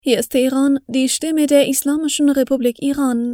Hier ist Teheran, die Stimme der Islamischen Republik Iran.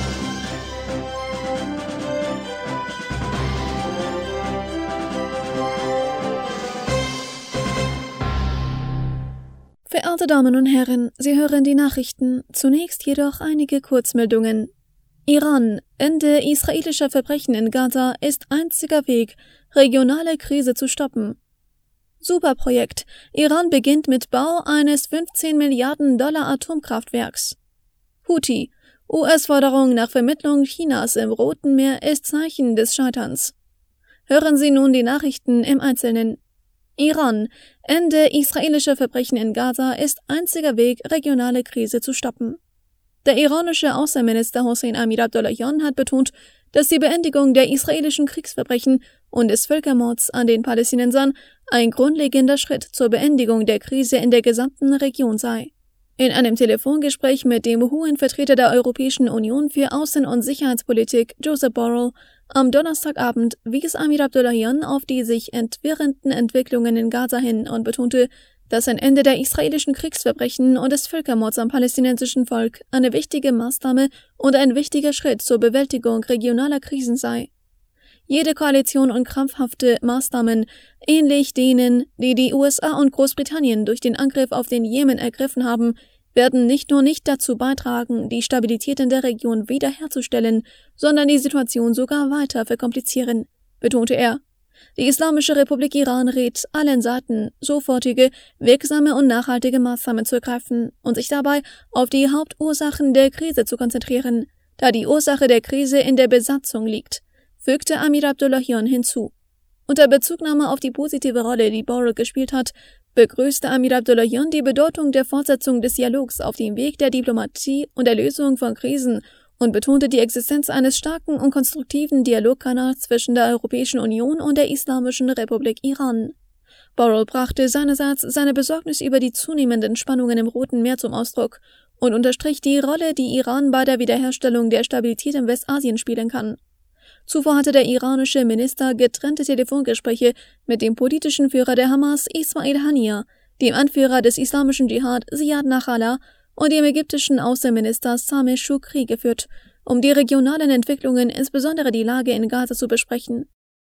Verehrte Damen und Herren, Sie hören die Nachrichten, zunächst jedoch einige Kurzmeldungen. Iran, Ende israelischer Verbrechen in Gaza ist einziger Weg, regionale Krise zu stoppen. Superprojekt. Iran beginnt mit Bau eines 15 Milliarden Dollar Atomkraftwerks. Houthi. US-Forderung nach Vermittlung Chinas im Roten Meer ist Zeichen des Scheiterns. Hören Sie nun die Nachrichten im Einzelnen. Iran. Ende israelischer Verbrechen in Gaza ist einziger Weg, regionale Krise zu stoppen. Der iranische Außenminister Hossein Amir-Abdollahian hat betont, dass die Beendigung der israelischen Kriegsverbrechen und des Völkermords an den Palästinensern ein grundlegender Schritt zur Beendigung der Krise in der gesamten Region sei. In einem Telefongespräch mit dem hohen Vertreter der Europäischen Union für Außen- und Sicherheitspolitik, Josep Borrell, am Donnerstagabend wies Amir-Abdollahian auf die sich entwirrenden Entwicklungen in Gaza hin und betonte, dass ein Ende der israelischen Kriegsverbrechen und des Völkermords am palästinensischen Volk eine wichtige Maßnahme und ein wichtiger Schritt zur Bewältigung regionaler Krisen sei. Jede Koalition und krampfhafte Maßnahmen, ähnlich denen, die die USA und Großbritannien durch den Angriff auf den Jemen ergriffen haben, werden nicht nur nicht dazu beitragen, die Stabilität in der Region wiederherzustellen, sondern die Situation sogar weiter verkomplizieren, betonte er. Die Islamische Republik Iran rät allen Seiten, sofortige, wirksame und nachhaltige Maßnahmen zu ergreifen und sich dabei auf die Hauptursachen der Krise zu konzentrieren, da die Ursache der Krise in der Besatzung liegt, fügte Amir-Abdollahian hinzu. Unter Bezugnahme auf die positive Rolle, die Borrell gespielt hat, begrüßte Amir-Abdollahian die Bedeutung der Fortsetzung des Dialogs auf dem Weg der Diplomatie und der Lösung von Krisen und betonte die Existenz eines starken und konstruktiven Dialogkanals zwischen der Europäischen Union und der Islamischen Republik Iran. Borrell brachte seinerseits seine Besorgnis über die zunehmenden Spannungen im Roten Meer zum Ausdruck und unterstrich die Rolle, die Iran bei der Wiederherstellung der Stabilität in Westasien spielen kann. Zuvor hatte der iranische Minister getrennte Telefongespräche mit dem politischen Führer der Hamas Ismail Haniyeh, dem Anführer des islamischen Dschihad Ziad Nakhallah und dem ägyptischen Außenminister Sameh Shoukry geführt, um die regionalen Entwicklungen, insbesondere die Lage in Gaza, zu besprechen.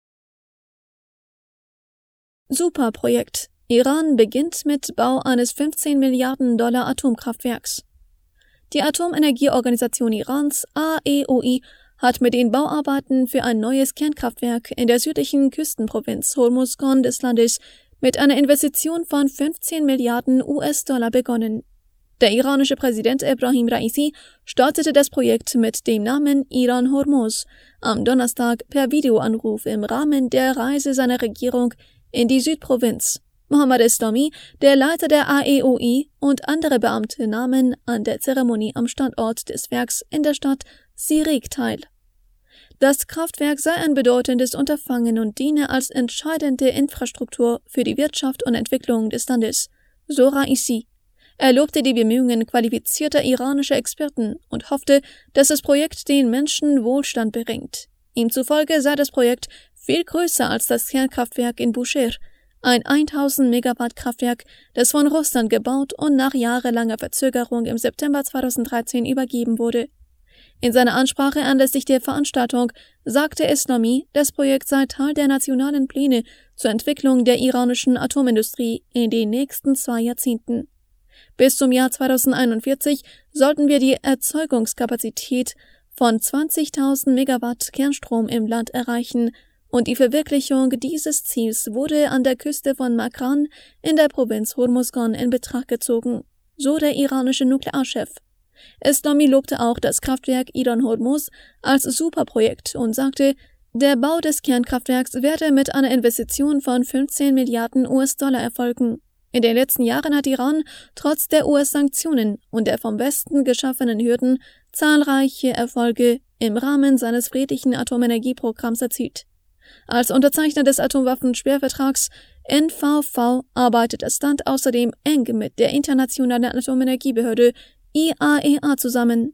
Superprojekt. Iran beginnt mit Bau eines 15 Milliarden Dollar Atomkraftwerks. Die Atomenergieorganisation Irans, AEOI, hat mit den Bauarbeiten für ein neues Kernkraftwerk in der südlichen Küstenprovinz Hormuzgan des Landes mit einer Investition von 15 Milliarden US-Dollar begonnen. Der iranische Präsident Ebrahim Raisi startete das Projekt mit dem Namen Iran Hormuz am Donnerstag per Videoanruf im Rahmen der Reise seiner Regierung in die Südprovinz. Mohammad Eslami, der Leiter der AEOI, und andere Beamte nahmen an der Zeremonie am Standort des Werks in der Stadt Sirik teil. Das Kraftwerk sei ein bedeutendes Unterfangen und diene als entscheidende Infrastruktur für die Wirtschaft und Entwicklung des Landes, so Raisi. Er lobte die Bemühungen qualifizierter iranischer Experten und hoffte, dass das Projekt den Menschen Wohlstand bringt. Ihm zufolge sei das Projekt viel größer als das Kernkraftwerk in Bushehr, ein 1000 Megawatt Kraftwerk, das von Russland gebaut und nach jahrelanger Verzögerung im September 2013 übergeben wurde. In seiner Ansprache anlässlich der Veranstaltung sagte Eslami, das Projekt sei Teil der nationalen Pläne zur Entwicklung der iranischen Atomindustrie in den nächsten 2 Jahrzehnten. Bis zum Jahr 2041 sollten wir die Erzeugungskapazität von 20.000 Megawatt Kernstrom im Land erreichen, und die Verwirklichung dieses Ziels wurde an der Küste von Makran in der Provinz Hormuzgan in Betracht gezogen, so der iranische Nuklearchef. Eslami lobte auch das Kraftwerk Iran Hormuz als Superprojekt und sagte, der Bau des Kernkraftwerks werde mit einer Investition von 15 Milliarden US-Dollar erfolgen. In den letzten Jahren hat Iran trotz der US-Sanktionen und der vom Westen geschaffenen Hürden zahlreiche Erfolge im Rahmen seines friedlichen Atomenergieprogramms erzielt. Als Unterzeichner des Atomwaffensperrvertrags NVV arbeitet das Land außerdem eng mit der Internationalen Atomenergiebehörde IAEA zusammen.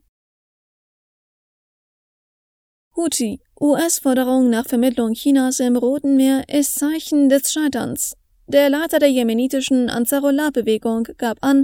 Houthi. US-Forderung nach Vermittlung Chinas im Roten Meer ist Zeichen des Scheiterns. Der Leiter der jemenitischen Ansarullah-Bewegung gab an,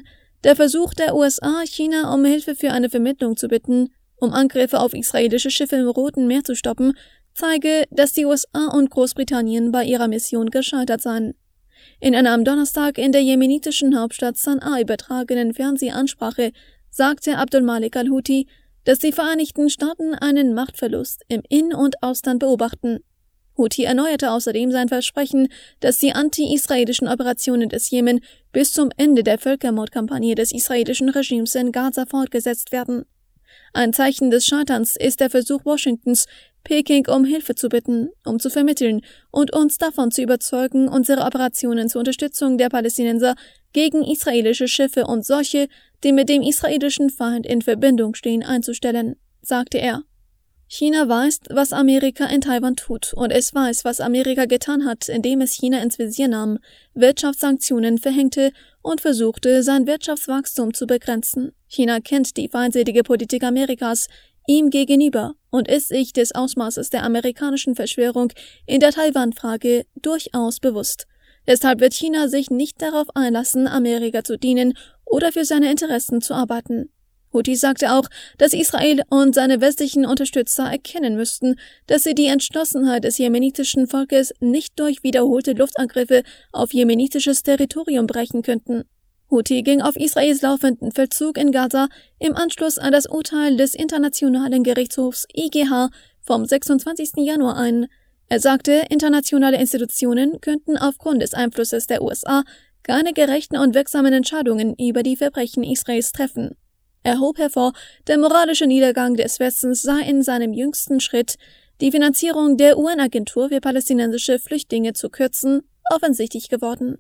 Der Versuch der USA, China um Hilfe für eine Vermittlung zu bitten, um Angriffe auf israelische Schiffe im Roten Meer zu stoppen, zeige, dass die USA und Großbritannien bei ihrer Mission gescheitert seien. In einer am Donnerstag in der jemenitischen Hauptstadt Sanaa übertragenen Fernsehansprache sagte Abdul Malik al-Houthi, dass die Vereinigten Staaten einen Machtverlust im In- und Ausland beobachten. Houthi erneuerte außerdem sein Versprechen, dass die anti-israelischen Operationen des Jemen bis zum Ende der Völkermordkampagne des israelischen Regimes in Gaza fortgesetzt werden. Ein Zeichen des Scheiterns ist der Versuch Washingtons, Peking um Hilfe zu bitten, um zu vermitteln und uns davon zu überzeugen, unsere Operationen zur Unterstützung der Palästinenser gegen israelische Schiffe und solche, die mit dem israelischen Feind in Verbindung stehen, einzustellen, sagte er. China weiß, was Amerika in Taiwan tut, und es weiß, was Amerika getan hat, indem es China ins Visier nahm, Wirtschaftssanktionen verhängte und versuchte, sein Wirtschaftswachstum zu begrenzen. China kennt die feindselige Politik Amerikas ihm gegenüber und ist sich des Ausmaßes der amerikanischen Verschwörung in der Taiwan-Frage durchaus bewusst. Deshalb wird China sich nicht darauf einlassen, Amerika zu dienen oder für seine Interessen zu arbeiten. Houthi sagte auch, dass Israel und seine westlichen Unterstützer erkennen müssten, dass sie die Entschlossenheit des jemenitischen Volkes nicht durch wiederholte Luftangriffe auf jemenitisches Territorium brechen könnten. Houthi ging auf Israels laufenden Feldzug in Gaza im Anschluss an das Urteil des Internationalen Gerichtshofs IGH vom 26. Januar ein. Er sagte, internationale Institutionen könnten aufgrund des Einflusses der USA keine gerechten und wirksamen Entscheidungen über die Verbrechen Israels treffen. Er hob hervor, der moralische Niedergang des Westens sei in seinem jüngsten Schritt, die Finanzierung der UN-Agentur für palästinensische Flüchtlinge zu kürzen, offensichtlich geworden.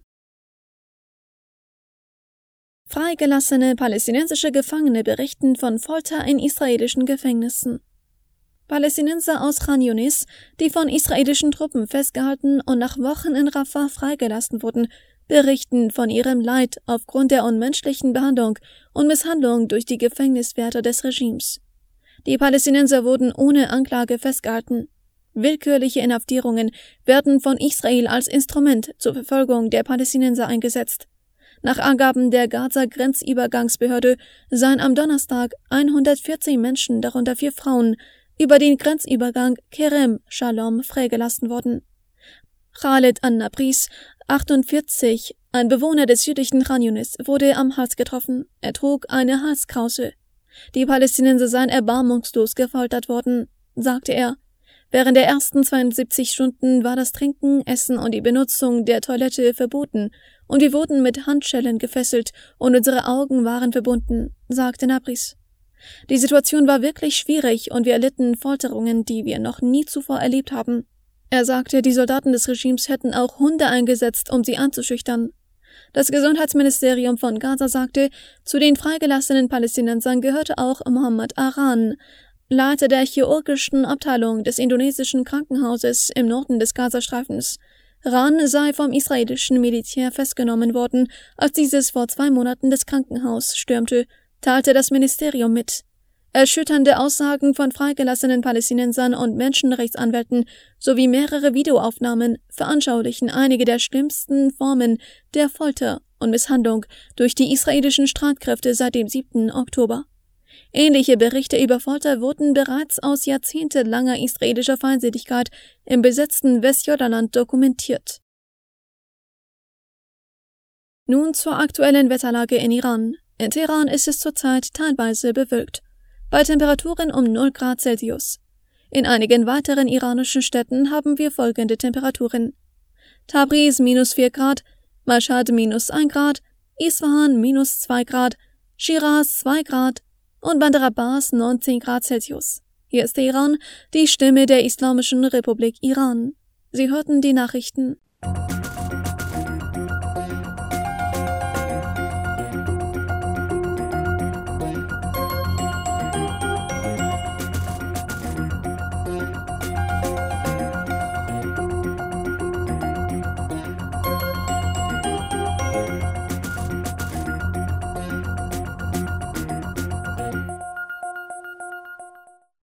Freigelassene palästinensische Gefangene berichten von Folter in israelischen Gefängnissen. Palästinenser aus Khan Yunis, die von israelischen Truppen festgehalten und nach Wochen in Rafah freigelassen wurden, berichten von ihrem Leid aufgrund der unmenschlichen Behandlung und Misshandlung durch die Gefängniswärter des Regimes. Die Palästinenser wurden ohne Anklage festgehalten. Willkürliche Inhaftierungen werden von Israel als Instrument zur Verfolgung der Palästinenser eingesetzt. Nach Angaben der Gaza-Grenzübergangsbehörde seien am Donnerstag 114 Menschen, darunter 4 Frauen, über den Grenzübergang Kerem Shalom freigelassen worden. Khaled an-Nabris, 48, ein Bewohner des südlichen Khan Yunis, wurde am Hals getroffen. Er trug eine Halskrause. Die Palästinenser seien erbarmungslos gefoltert worden, sagte er. Während der ersten 72 Stunden war das Trinken, Essen und die Benutzung der Toilette verboten und wir wurden mit Handschellen gefesselt und unsere Augen waren verbunden, sagte Nabris. Die Situation war wirklich schwierig und wir erlitten Folterungen, die wir noch nie zuvor erlebt haben. Er sagte, die Soldaten des Regimes hätten auch Hunde eingesetzt, um sie anzuschüchtern. Das Gesundheitsministerium von Gaza sagte, zu den freigelassenen Palästinensern gehörte auch Mohammed Aran, Leiter der chirurgischen Abteilung des indonesischen Krankenhauses im Norden des Gazastreifens. Ran sei vom israelischen Militär festgenommen worden, als dieses vor 2 Monaten das Krankenhaus stürmte, teilte das Ministerium mit. Erschütternde Aussagen von freigelassenen Palästinensern und Menschenrechtsanwälten sowie mehrere Videoaufnahmen veranschaulichen einige der schlimmsten Formen der Folter und Misshandlung durch die israelischen Streitkräfte seit dem 7. Oktober. Ähnliche Berichte über Folter wurden bereits aus jahrzehntelanger israelischer Feindseligkeit im besetzten Westjordanland dokumentiert. Nun zur aktuellen Wetterlage in Iran. In Teheran ist es zurzeit teilweise bewölkt, bei Temperaturen um 0 Grad Celsius. In einigen weiteren iranischen Städten haben wir folgende Temperaturen: Tabriz -4 Grad, Mashhad -1 Grad, Isfahan -2 Grad, Shiraz 2 Grad und Bandar Abbas 19 Grad Celsius. Hier ist Teheran, die Stimme der Islamischen Republik Iran. Sie hörten die Nachrichten.